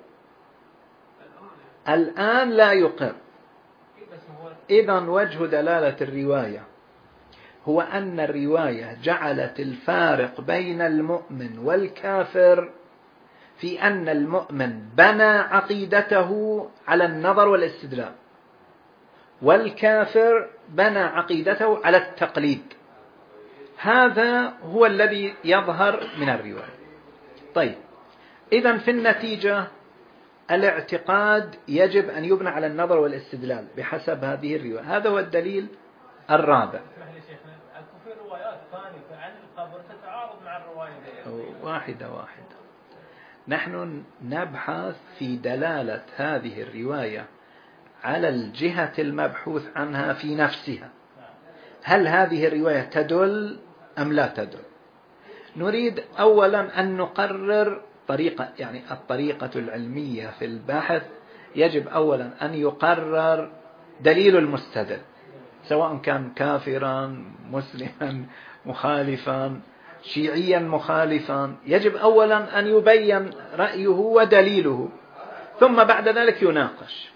الآن لا يقر. إذن وجه دلالة الرواية هو أن الرواية جعلت الفارق بين المؤمن والكافر في أن المؤمن بنى عقيدته على النظر والاستدلال، والكافر بنى عقيدته على التقليد. هذا هو الذي يظهر من الرواية. طيب، إذن في النتيجة الاعتقاد يجب أن يبنى على النظر والاستدلال بحسب هذه الرواية. هذا هو الدليل الرابع. في روايات ثانية عن القبر تتعارض مع الرواية واحدة. نحن نبحث في دلالة هذه الرواية على الجهة المبحوث عنها في نفسها. هل هذه الرواية تدل أم لا تدل؟ نريد أولا أن نقرر طريقة، يعني الطريقة العلمية في البحث يجب أولا أن يقرر دليل المستدل، سواء كان كافرا مسلما مخالفا شيعيا مخالفا، يجب أولا أن يبين رأيه ودليله، ثم بعد ذلك يناقش.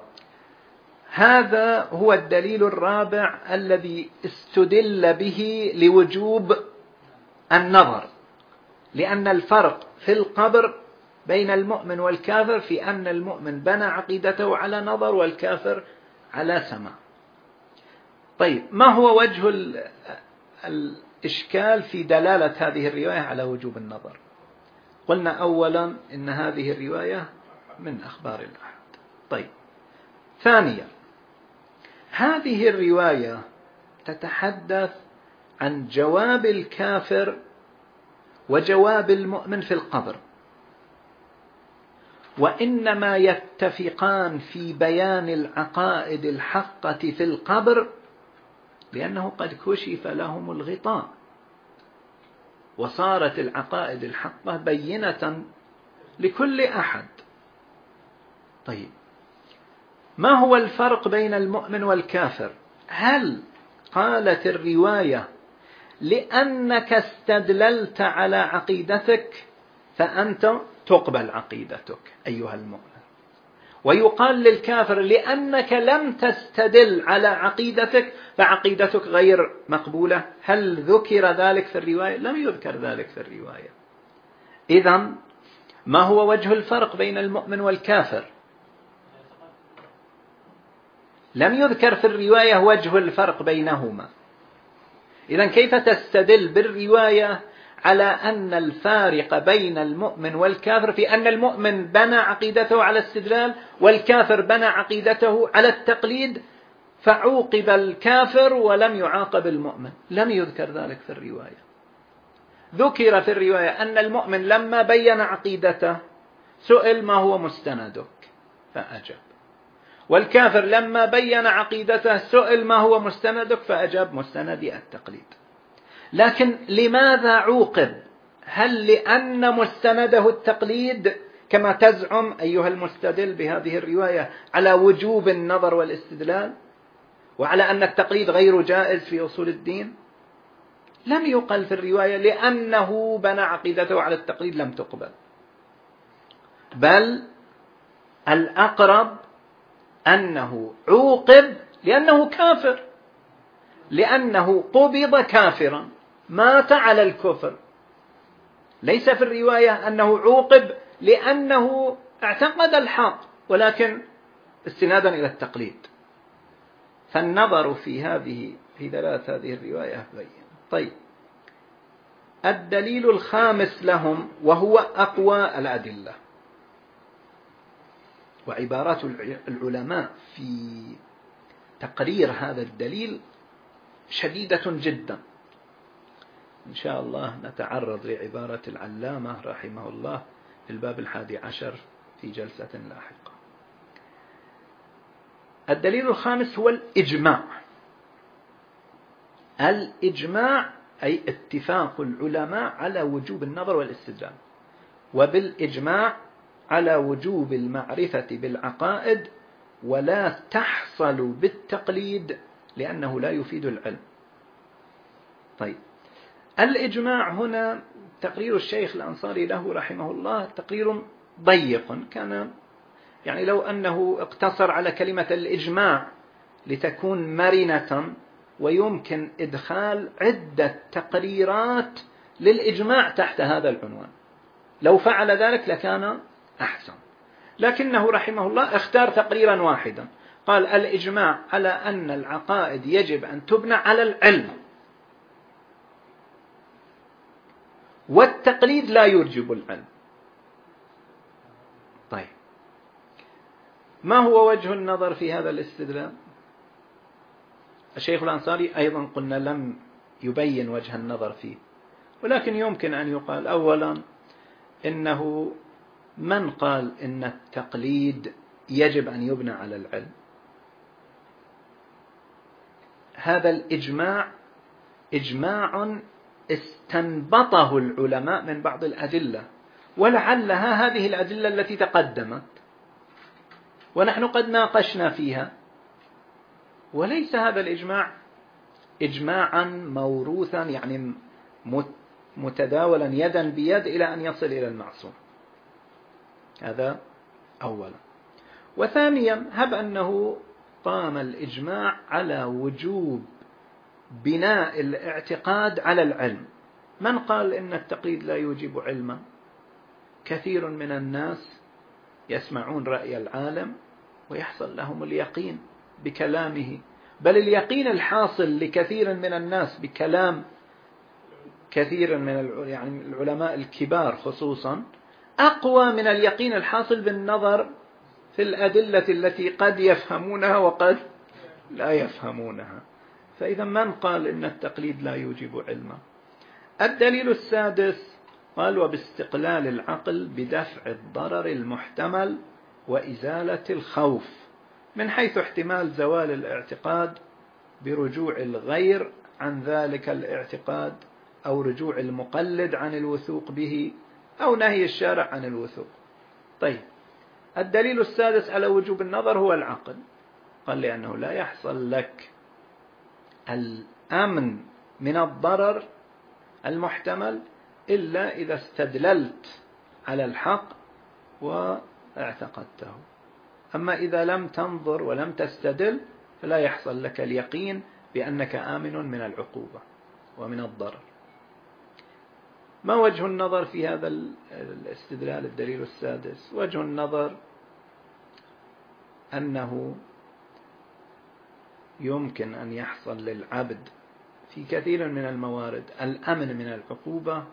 هذا هو الدليل الرابع الذي استدل به لوجوب النظر، لأن الفرق في القبر بين المؤمن والكافر في أن المؤمن بنى عقيدته على نظر والكافر على سماع. طيب، ما هو وجه الإشكال في دلالة هذه الرواية على وجوب النظر؟ قلنا أولا إن هذه الرواية من أخبار الأحد. طيب، ثانيا، هذه الرواية تتحدث عن جواب الكافر وجواب المؤمن في القبر، وإنما يتفقان في بيان العقائد الحقة في القبر لأنه قد كشف لهم الغطاء وصارت العقائد الحقة بينة لكل أحد. طيب، ما هو الفرق بين المؤمن والكافر؟ هل قالت الرواية لأنك استدللت على عقيدتك فأنت تقبل عقيدتك أيها المؤمن، ويقال للكافر لأنك لم تستدل على عقيدتك فعقيدتك غير مقبولة؟ هل ذكر ذلك في الرواية؟ لم يذكر ذلك في الرواية. إذن ما هو وجه الفرق بين المؤمن والكافر؟ لم يذكر في الرواية وجه الفرق بينهما. إذن كيف تستدل بالرواية على أن الفارق بين المؤمن والكافر في أن المؤمن بنى عقيدته على الاستدلال والكافر بنى عقيدته على التقليد، فعوقب الكافر ولم يعاقب المؤمن؟ لم يذكر ذلك في الرواية. ذكر في الرواية أن المؤمن لما بين عقيدته سئل ما هو مستندك فأجاب، والكافر لما بين عقيدته سئل ما هو مستندك فأجاب مستندي التقليد. لكن لماذا عوقب؟ هل لأن مستنده التقليد كما تزعم أيها المستدل بهذه الرواية على وجوب النظر والاستدلال وعلى أن التقليد غير جائز في أصول الدين؟ لم يقل في الرواية لأنه بنى عقيدته على التقليد لم تقبل، بل الأقرب أنه عوقب لأنه كافر، لأنه قبض كافرا مات على الكفر. ليس في الرواية أنه عوقب لأنه اعتقد الحق ولكن استنادا إلى التقليد. فالنظر في دلالة هذه الرواية بين. طيب، الدليل الخامس لهم وهو أقوى الأدلة، وعبارات العلماء في تقرير هذا الدليل شديدة جدا. إن شاء الله نتعرض لعبارة العلامة رحمه الله في الباب 11 في جلسة لاحقة. الدليل الخامس هو الإجماع. الإجماع أي اتفاق العلماء على وجوب النظر والاستدلال، وبالإجماع على وجوب المعرفة بالعقائد ولا تحصل بالتقليد لأنه لا يفيد العلم. طيب، الإجماع هنا تقرير الشيخ الأنصاري له رحمه الله تقرير ضيق، كان يعني لو أنه اقتصر على كلمة الإجماع لتكون مرنة ويمكن إدخال عدة تقريرات للإجماع تحت هذا العنوان، لو فعل ذلك لكان أحسن. لكنه رحمه الله اختار تقريرا واحدا، قال الإجماع على أن العقائد يجب أن تبنى على العلم، والتقليد لا يوجب العلم. طيب، ما هو وجه النظر في هذا الاستدلال؟ الشيخ الأنصاري أيضا قلنا لم يبين وجه النظر فيه، ولكن يمكن أن يقال أولا إنه من قال إن التقليد يجب أن يبنى على العلم؟ هذا الإجماع إجماع استنبطه العلماء من بعض الأدلة، ولعلها هذه الأدلة التي تقدمت. ونحن قد ناقشنا فيها، وليس هذا الإجماع إجماعا موروثا يعني متداولا يدا بيد إلى أن يصل إلى المعصوم. هذا أولا. وثانيا، هب أنه قام الإجماع على وجوب بناء الاعتقاد على العلم. من قال إن التقليد لا يوجب علما؟ كثير من الناس يسمعون رأي العالم ويحصل لهم اليقين بكلامه، بل اليقين الحاصل لكثير من الناس بكلام كثير من يعني العلماء الكبار خصوصا أقوى من اليقين الحاصل بالنظر في الأدلة التي قد يفهمونها وقد لا يفهمونها. فإذا من قال إن التقليد لا يوجب علما؟ الدليل السادس قال: وباستقلال العقل بدفع الضرر المحتمل وإزالة الخوف، من حيث احتمال زوال الاعتقاد برجوع الغير عن ذلك الاعتقاد، أو رجوع المقلد عن الوثوق به، أو نهي الشارع عن الوثوق. طيب، الدليل السادس على وجوب النظر هو العقل. قال: لأنه لا يحصل لك الأمن من الضرر المحتمل إلا إذا استدللت على الحق واعتقدته. أما إذا لم تنظر ولم تستدل فلا يحصل لك اليقين بأنك آمن من العقوبة ومن الضرر. ما وجه النظر في هذا الاستدلال؟ الدليل السادس: وجه النظر أنه يمكن أن يحصل للعبد في كثير من الموارد الأمن من العقوبة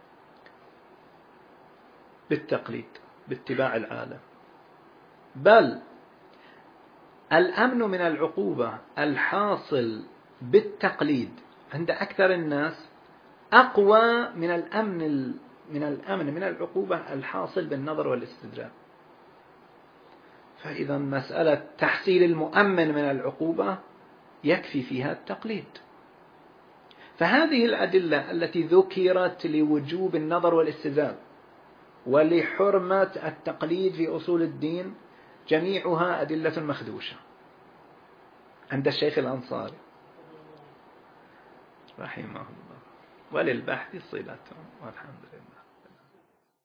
بالتقليد، باتباع العالم، بل الأمن من العقوبة الحاصل بالتقليد عند أكثر الناس أقوى من الأمن من العقوبة الحاصل بالنظر والاستدلال. فإذا مسألة تحصيل المؤمن من العقوبة يكفي فيها التقليد. فهذه الأدلة التي ذكرت لوجوب النظر والاستدلال ولحرمة التقليد في أصول الدين جميعها أدلة مخدوشة عند الشيخ الأنصاري رحمه الله، وللبحث صلة، والحمد لله.